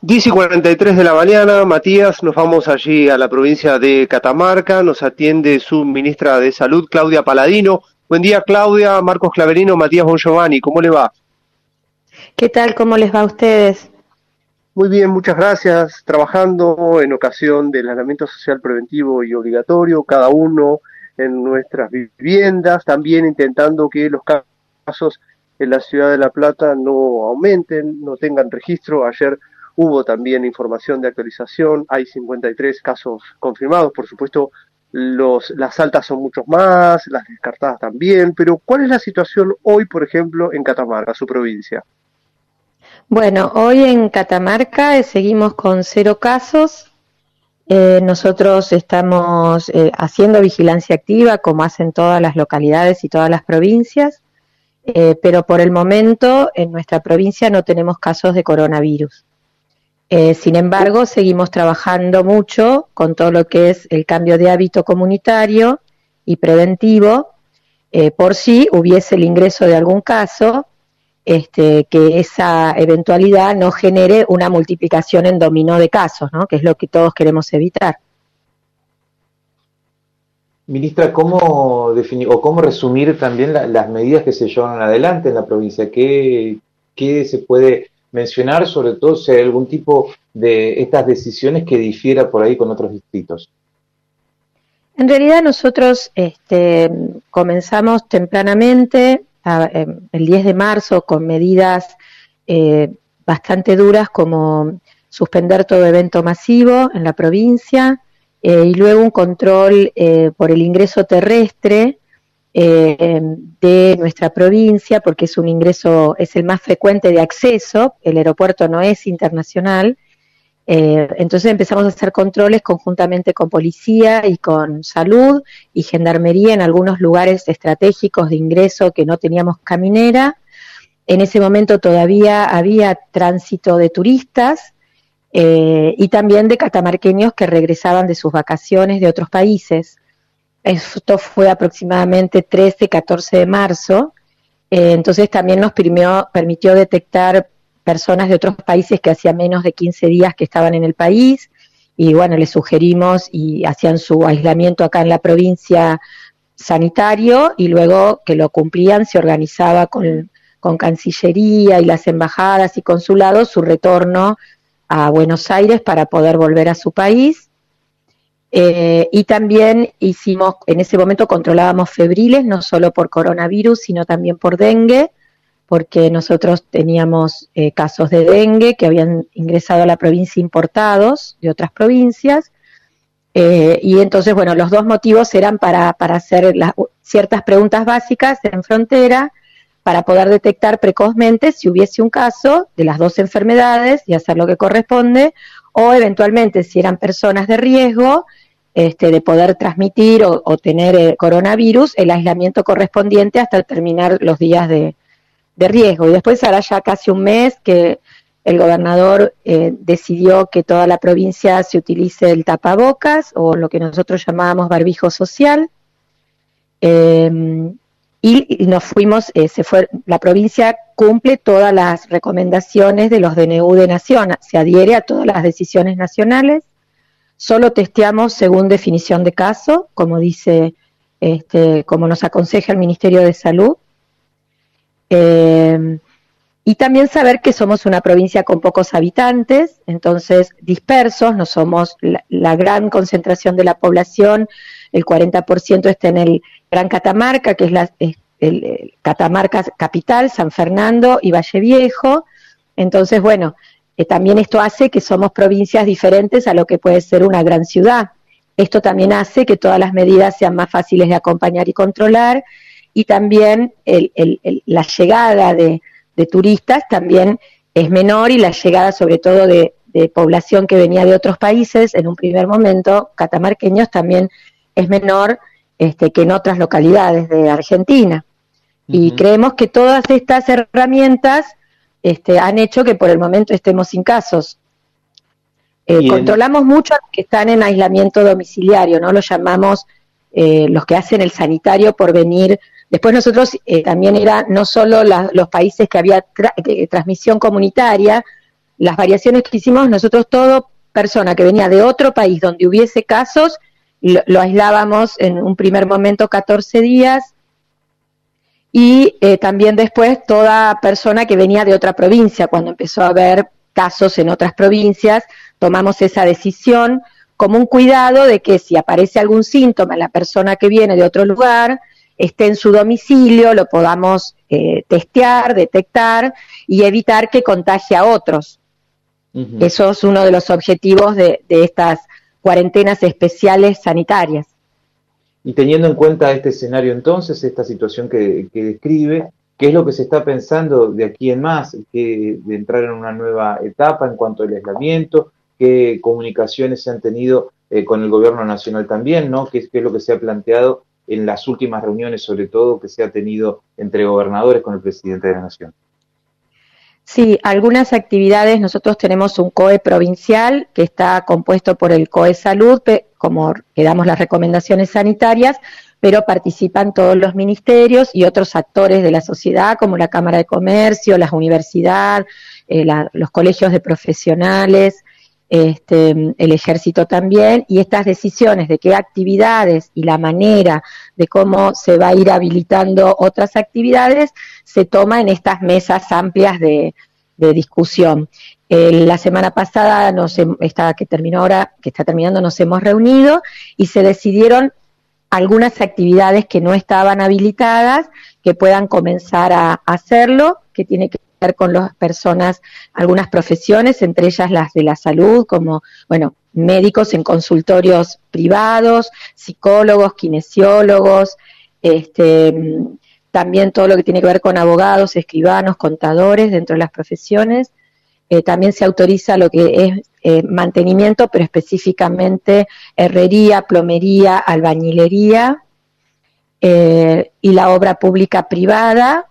10:43 de la mañana, Matías, nos vamos allí a la provincia de Catamarca, nos atiende su ministra de Salud, Claudia Paladino. Buen día, Claudia, Marcos Claverino, Matías Bongiovanni, ¿cómo le va? ¿Qué tal? ¿Cómo les va a ustedes? Muy bien, muchas gracias. Trabajando en ocasión del aislamiento social preventivo y obligatorio, cada uno en nuestras viviendas, también intentando que los casos en la ciudad de La Plata no aumenten, no tengan registro. Ayer hubo también información de actualización, hay 53 casos confirmados, por supuesto las altas son muchos más, las descartadas también, pero ¿cuál es la situación hoy, por ejemplo, en Catamarca, su provincia? Bueno, hoy en Catamarca seguimos con 0 casos. Nosotros estamos haciendo vigilancia activa, como hacen todas las localidades y todas las provincias, pero por el momento en nuestra provincia no tenemos casos de coronavirus. Sin embargo, seguimos trabajando mucho con todo lo que es el cambio de hábito comunitario y preventivo, por si hubiese el ingreso de algún caso. Que esa eventualidad no genere una multiplicación en dominó de casos, ¿no? Que es lo que todos queremos evitar. Ministra, ¿cómo definir o cómo resumir también las medidas que se llevan adelante en la provincia? ¿Qué se puede mencionar, sobre todo si hay algún tipo de estas decisiones que difiera por ahí con otros distritos? En realidad nosotros comenzamos tempranamente, el 10 de marzo, con medidas bastante duras como suspender todo evento masivo en la provincia y luego un control por el ingreso terrestre de nuestra provincia, porque es un ingreso, es el más frecuente de acceso, el aeropuerto no es internacional. Entonces empezamos a hacer controles conjuntamente con policía y con salud y gendarmería en algunos lugares estratégicos de ingreso que no teníamos caminera. En ese momento todavía había tránsito de turistas y también de catamarqueños que regresaban de sus vacaciones de otros países. Esto fue aproximadamente 13, 14 de marzo. Entonces también nos permitió detectar personas de otros países que hacía menos de 15 días que estaban en el país y bueno, les sugerimos y hacían su aislamiento acá en la provincia sanitario y luego que lo cumplían se organizaba con Cancillería y las embajadas y consulados su retorno a Buenos Aires para poder volver a su país. Y también hicimos, en ese momento controlábamos febriles, no solo por coronavirus, sino también por dengue, porque nosotros teníamos casos de dengue que habían ingresado a la provincia importados de otras provincias, y entonces, bueno, los dos motivos eran para hacer ciertas preguntas básicas en frontera, para poder detectar precozmente si hubiese un caso de las dos enfermedades y hacer lo que corresponde, o eventualmente si eran personas de riesgo, de poder transmitir o tener coronavirus, el aislamiento correspondiente hasta terminar los días de riesgo. Y después hará ya casi un mes que el gobernador decidió que toda la provincia se utilice el tapabocas o lo que nosotros llamábamos barbijo social, y nos fuimos, la provincia cumple todas las recomendaciones de los DNU de Nación, se adhiere a todas las decisiones nacionales, solo testeamos según definición de caso, como dice, como nos aconseja el Ministerio de Salud. Y también saber que somos una provincia con pocos habitantes, entonces dispersos, no somos la gran concentración de la población, el 40% está en el Gran Catamarca, que es el Catamarca capital, San Fernando y Valle Viejo. Entonces, bueno, también esto hace que somos provincias diferentes a lo que puede ser una gran ciudad. Esto también hace que todas las medidas sean más fáciles de acompañar y controlar, y también la llegada de turistas también es menor, y la llegada sobre todo de población que venía de otros países, en un primer momento, catamarqueños, también es menor que en otras localidades de Argentina. Y creemos que todas estas herramientas han hecho que por el momento estemos sin casos. Controlamos mucho a los que están en aislamiento domiciliario, ¿no? Los llamamos los que hacen el sanitario por venir. Después nosotros también era no solo los países que había transmisión comunitaria, las variaciones que hicimos, nosotros todo persona que venía de otro país donde hubiese casos, lo aislábamos en un primer momento 14 días, y también después toda persona que venía de otra provincia. Cuando empezó a haber casos en otras provincias, tomamos esa decisión como un cuidado de que si aparece algún síntoma en la persona que viene de otro lugar, esté en su domicilio, lo podamos testear, detectar y evitar que contagie a otros. Uh-huh. Eso es uno de los objetivos de estas cuarentenas especiales sanitarias. Y teniendo en cuenta este escenario entonces, esta situación que describe, ¿qué es lo que se está pensando de aquí en más? De entrar en una nueva etapa en cuanto al aislamiento, qué comunicaciones se han tenido con el gobierno nacional también, ¿no? ¿Qué es lo que se ha planteado en las últimas reuniones, sobre todo, que se ha tenido entre gobernadores con el presidente de la Nación? Sí, algunas actividades, nosotros tenemos un COE provincial que está compuesto por el COE Salud, como que damos las recomendaciones sanitarias, pero participan todos los ministerios y otros actores de la sociedad, como la Cámara de Comercio, las universidades, los colegios de profesionales, el ejército también, y estas decisiones de qué actividades y la manera de cómo se va a ir habilitando otras actividades se toma en estas mesas amplias de discusión. La semana pasada, que está terminando, nos hemos reunido y se decidieron algunas actividades que no estaban habilitadas, que puedan comenzar a hacerlo, que tiene que ver con las personas, algunas profesiones, entre ellas las de la salud, como, médicos en consultorios privados, psicólogos, kinesiólogos, también todo lo que tiene que ver con abogados, escribanos, contadores dentro de las profesiones. También se autoriza lo que es mantenimiento, pero específicamente herrería, plomería, albañilería y la obra pública privada,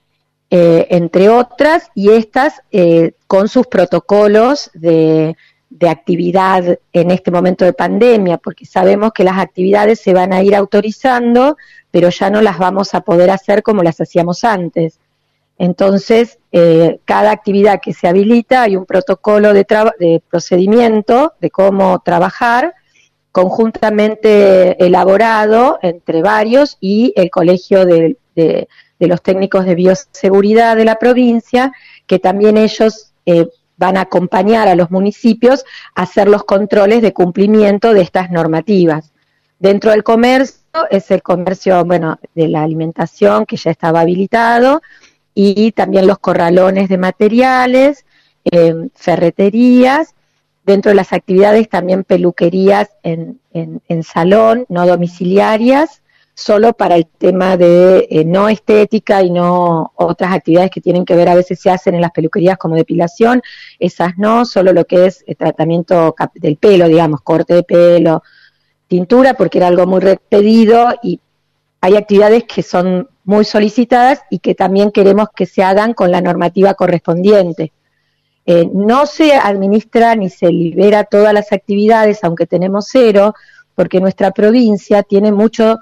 entre otras, y estas con sus protocolos de actividad en este momento de pandemia, porque sabemos que las actividades se van a ir autorizando, pero ya no las vamos a poder hacer como las hacíamos antes. Entonces, cada actividad que se habilita hay un protocolo de procedimiento de cómo trabajar, conjuntamente elaborado entre varios y el Colegio de los Técnicos de Bioseguridad de la provincia, que también ellos van a acompañar a los municipios a hacer los controles de cumplimiento de estas normativas. Dentro del comercio es el comercio, de la alimentación, que ya estaba habilitado, y también los corralones de materiales, ferreterías, dentro de las actividades también peluquerías en salón, no domiciliarias, solo para el tema de no estética y no otras actividades que tienen que ver, a veces se hacen en las peluquerías como depilación, esas no, solo lo que es tratamiento del pelo, digamos, corte de pelo, tintura, porque era algo muy repetido, y hay actividades que son muy solicitadas y que también queremos que se hagan con la normativa correspondiente. No se administra ni se libera todas las actividades, aunque tenemos 0, porque nuestra provincia tiene mucho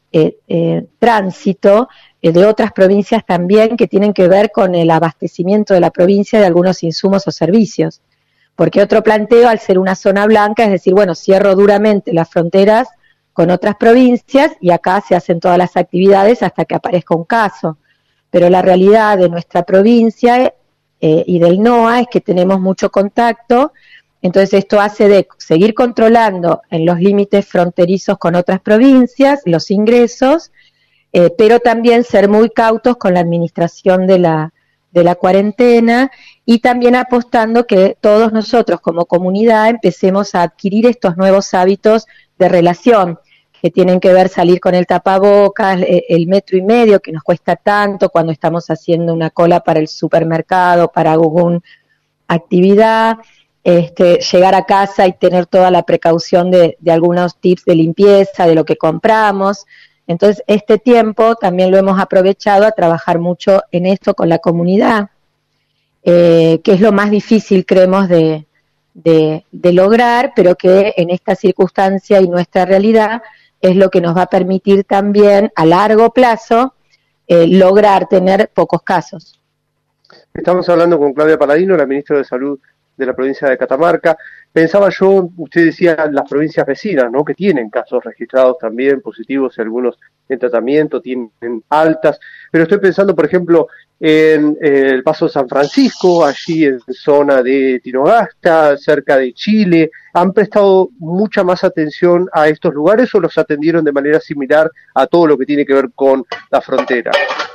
tránsito de otras provincias también, que tienen que ver con el abastecimiento de la provincia de algunos insumos o servicios. Porque otro planteo, al ser una zona blanca, es decir, cierro duramente las fronteras con otras provincias y acá se hacen todas las actividades hasta que aparezca un caso. Pero la realidad de nuestra provincia y del NOA es que tenemos mucho contacto, entonces esto hace de seguir controlando en los límites fronterizos con otras provincias los ingresos, pero también ser muy cautos con la administración de la cuarentena, y también apostando que todos nosotros como comunidad empecemos a adquirir estos nuevos hábitos de relación, que tienen que ver salir con el tapabocas, el 1,5 metros que nos cuesta tanto cuando estamos haciendo una cola para el supermercado, para alguna actividad, llegar a casa y tener toda la precaución de algunos tips de limpieza, de lo que compramos. Entonces, este tiempo también lo hemos aprovechado a trabajar mucho en esto con la comunidad, que es lo más difícil, creemos, de lograr, pero que en esta circunstancia y nuestra realidad es lo que nos va a permitir también a largo plazo lograr tener pocos casos. Estamos hablando con Claudia Paladino, la ministra de Salud de la provincia de Catamarca. Pensaba yo, usted decía las provincias vecinas, ¿no? Que tienen casos registrados también positivos y algunos en tratamiento, tienen altas, pero estoy pensando, por ejemplo, en el Paso de San Francisco, allí en zona de Tinogasta, cerca de Chile. ¿Han prestado mucha más atención a estos lugares o los atendieron de manera similar a todo lo que tiene que ver con la frontera?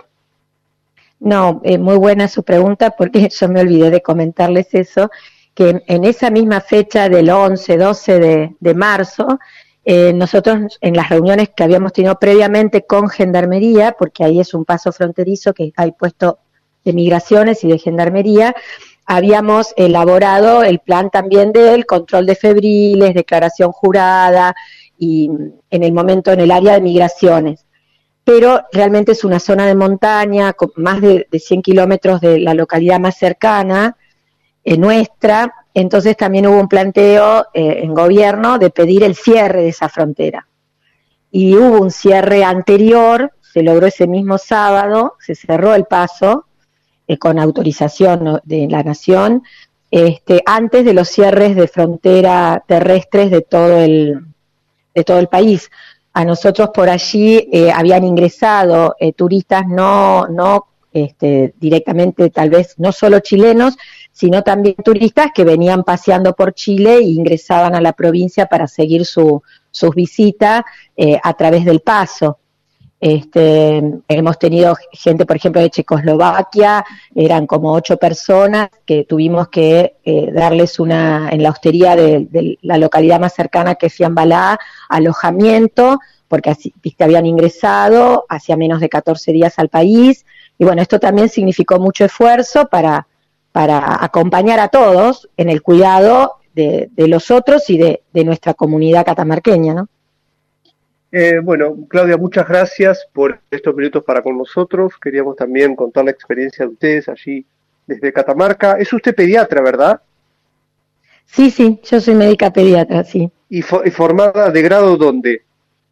No, muy buena su pregunta, porque yo me olvidé de comentarles eso, que en esa misma fecha del 11, 12 de marzo, nosotros en las reuniones que habíamos tenido previamente con Gendarmería, porque ahí es un paso fronterizo que hay puesto de migraciones y de Gendarmería, habíamos elaborado el plan también del control de febriles, declaración jurada, y en el momento en el área de migraciones. Pero realmente es una zona de montaña, con más de 100 kilómetros de la localidad más cercana, nuestra, entonces también hubo un planteo en gobierno de pedir el cierre de esa frontera. Y hubo un cierre anterior, se logró ese mismo sábado, se cerró el paso con autorización de la Nación, antes de los cierres de frontera terrestres de todo el país. A nosotros por allí habían ingresado turistas no directamente, tal vez no solo chilenos, sino también turistas que venían paseando por Chile e ingresaban a la provincia para seguir sus visitas a través del paso. Hemos tenido gente, por ejemplo, de Checoslovaquia, eran como 8 personas que tuvimos que darles en la hostería de la localidad más cercana, que es Fiambalá, alojamiento, porque así, viste, habían ingresado hacía menos de 14 días al país, y bueno, esto también significó mucho esfuerzo para acompañar a todos en el cuidado de los otros y de nuestra comunidad catamarqueña, ¿no? Bueno, Claudia, muchas gracias por estos minutos para con nosotros. Queríamos también contar la experiencia de ustedes allí desde Catamarca. Es usted pediatra, ¿verdad? Sí, yo soy médica pediatra, sí. ¿Y formada de grado dónde?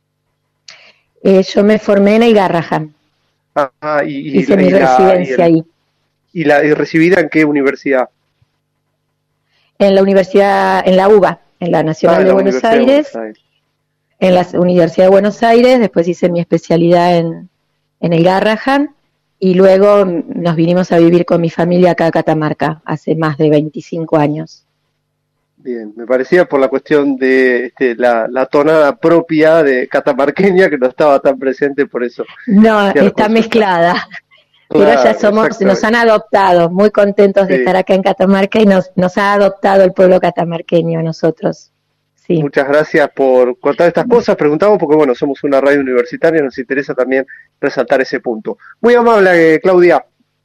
Yo me formé en el Garrahan. Hice mi residencia ahí. ¿Y recibida en qué universidad? En la universidad, en la UBA, en la Nacional de Buenos Aires. En la Universidad de Buenos Aires, después hice mi especialidad en el Garrahan, y luego nos vinimos a vivir con mi familia acá a Catamarca, hace más de 25 años. Bien, me parecía por la cuestión de la tonada propia de catamarqueña que no estaba tan presente, por eso. No, está mezclada. Claro, pero ya nos han adoptado, muy contentos de estar acá en Catamarca, y nos ha adoptado el pueblo catamarqueño a nosotros. Sí. Muchas gracias por contar estas cosas. Preguntamos porque, bueno, somos una radio universitaria, nos interesa también resaltar ese punto. Muy amable, Claudia.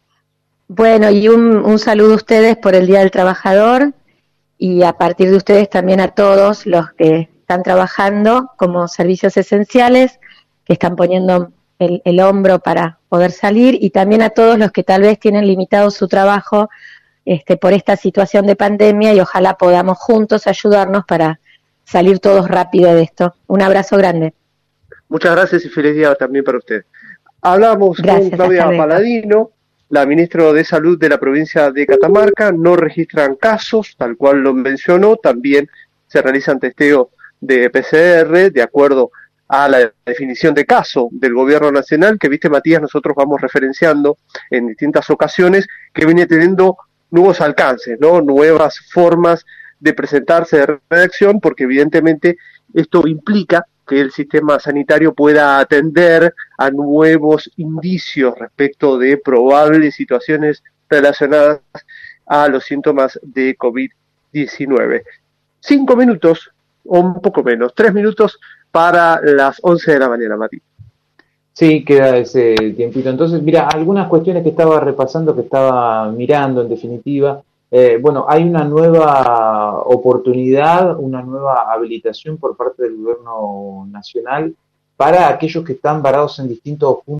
Bueno, y un saludo a ustedes por el Día del Trabajador, y a partir de ustedes también a todos los que están trabajando como servicios esenciales, que están poniendo el hombro para poder salir, y también a todos los que tal vez tienen limitado su trabajo por esta situación de pandemia, y ojalá podamos juntos ayudarnos para salir todos rápido de esto. Un abrazo grande. Muchas gracias y feliz día también para usted. Hablamos con Claudia Paladino, la ministra de Salud de la provincia de Catamarca. No registran casos, tal cual lo mencionó. También se realizan testeos de PCR de acuerdo a la definición de caso del gobierno nacional, que, viste, Matías, nosotros vamos referenciando en distintas ocasiones, que viene teniendo nuevos alcances, ¿no? Nuevas formas de presentarse, de redacción, porque evidentemente esto implica que el sistema sanitario pueda atender a nuevos indicios respecto de probables situaciones relacionadas a los síntomas de COVID-19. 5 minutos, o un poco menos, 3 minutos para las 11 de la mañana, Mati. Sí, queda ese tiempito. Entonces, mira, algunas cuestiones que estaba repasando, que estaba mirando en definitiva. Bueno, hay una nueva oportunidad, una nueva habilitación por parte del gobierno nacional para aquellos que están varados en distintos puntos